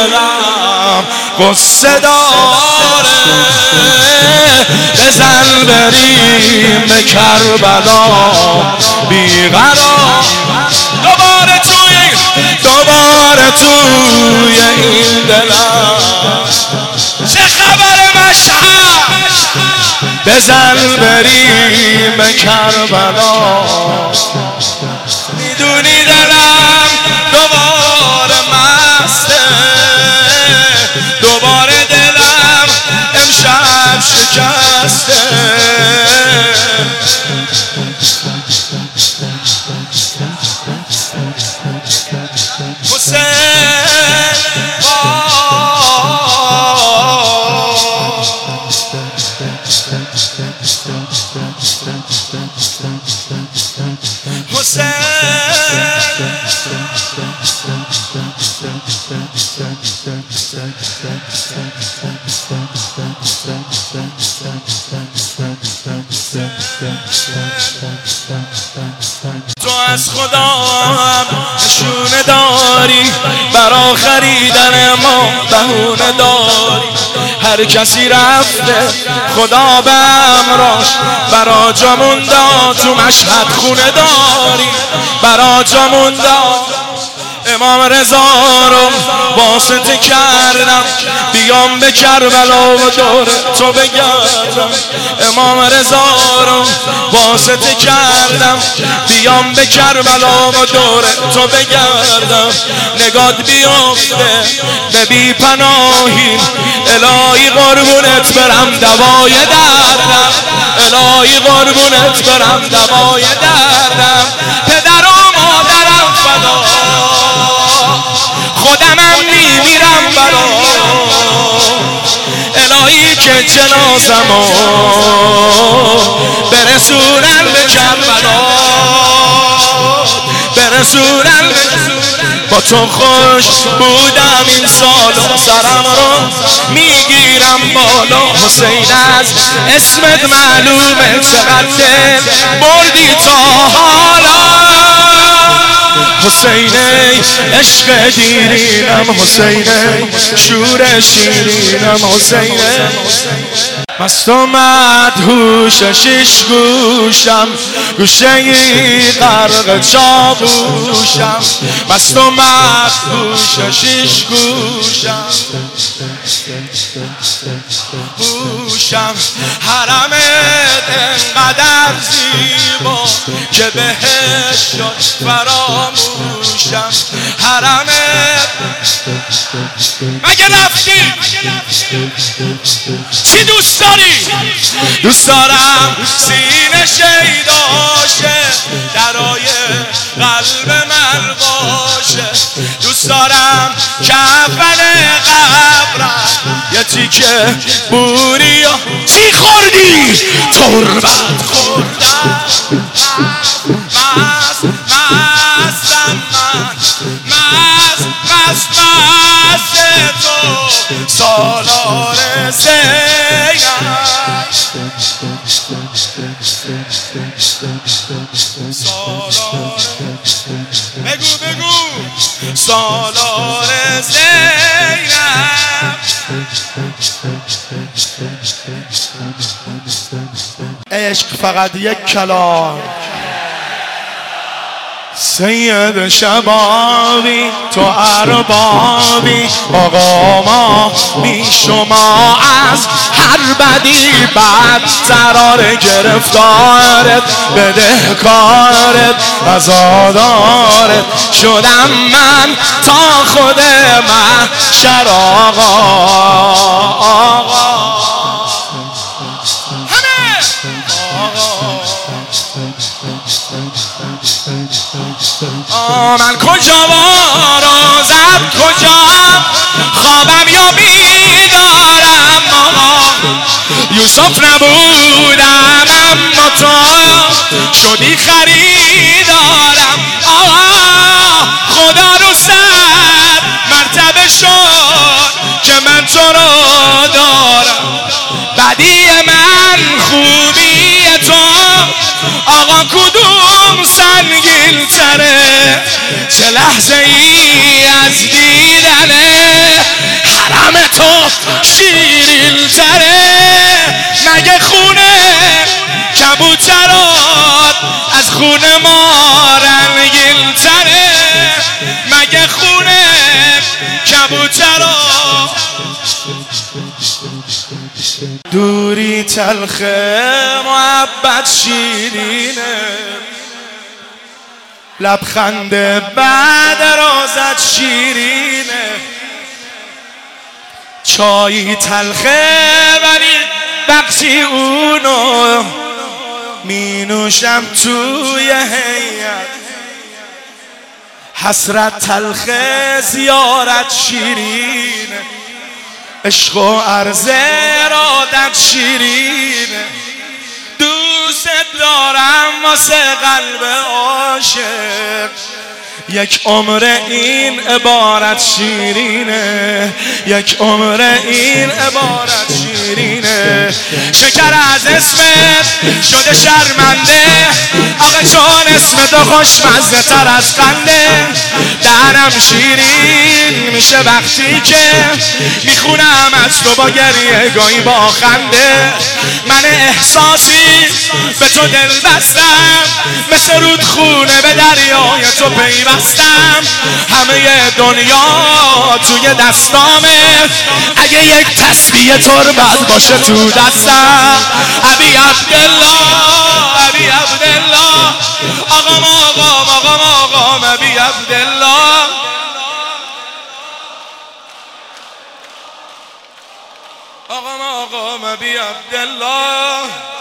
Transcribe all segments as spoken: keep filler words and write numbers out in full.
دلم قصه داره، بزن بریم به کربلا بیقرار. دوباره توی دوباره توی این دلم چه خبر مشهد، بزن بریم به کربلا. میدونی دلم دوباره مسته، دوباره دلم امشب شکسته. حسین تو از خدا هم نشونه داری، برا خریدن ما بهونه داری. هر کسی رفته خدا به امراش، برا جامون داد تو مشهد خونه داری، برا جامون داد. امام رضا رو واسطه کردم بیام به کربلا و دور تو بگردم. امام رضا رو واسطه کردم بیام به کربلا و دور تو بگردم. نگات بیفته به بی پناهی، الهی قربونت برم دوای دردم، الهی قربونت برم دوای دردم. پدر و مادرم فدا، خودمم میمیرم برا، الهی که جنازمو برسونن به کربلا، برسونن. با تو خوش بودم این سال و سرم رو میگیرم بالا. حسین از اسمت معلومه چقدر دل بردی تا حالا. حسین عشق دیرینم، حسین شور شیرینم، حسین مست و مدهوش شش گوشم، گوشه ای غرق چاووشم. مست و مدهوش شش گوشم گوشم. حرمت انقدر زیبا که بهش شد فراموشم. حرمت مگه رفتی چی دوست داری؟ دوست دارم سینه شیداشه، درای قلب من باشه. دوست دارم کفن قبرم یه تیکه بوری و چی خوردی؟ تربت خوردم. مست مستم من، مست مست مست تو سالار زینب. سالار بگو بگو سالار زینب. عشق فقط یک کلام، سید شبابی تو اربابی. آقا ما بی شما از هر بدی بدترار، گرفتارت بدهکارت عزادارت شدم من تا خود محشر. آقا آقا من کجا وارازم کجام، خوابم یا بیدارم. آقا یوسف نبودم اما تو شدی خریدارم. آقا خدا رو صد مرتبه شد که من تو رو دارم. بدی من خوبی تو، آقا کدوم سنگین تره؟ چه لحظه ای از دیدنه شیرین تره مگه خونه کبوترات از خونه ما رنگین تره مگه خونه کبوترات دوری تلخه محبت شیرینه لبخند بعد رازت شیرینه چایی تلخه ولی وقتی اونو می نوشم توی هیئت حسرت تلخه زیارت شیرینه عشق و عرض ارادت شیرینه دوست دارم واسه قلب عاشق یک عمر این عبارت شیرینه یک عمر این عبارت شیرینه شکر از اسمت شده شرمنده آقا چون اسم تو خوشمزه تر از خنده دهنم شیرین میشه وقتی که میخونم از تو با گریه گاهی با خنده من احساسی به تو دل بستم مثل رودخونه به دریای تو پیوستم همه دنیا توی دستامه اگه یک تسبیح تربت باشه تو دستم ابی عبدالله ابی عبدالله آقام آقام آقام آقام ابی عبدالله آقام آقام ابی عبدالله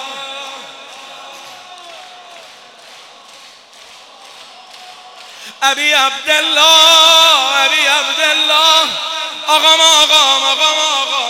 ابی عبدالله ابی عبدالله آقام آقام آقام آقام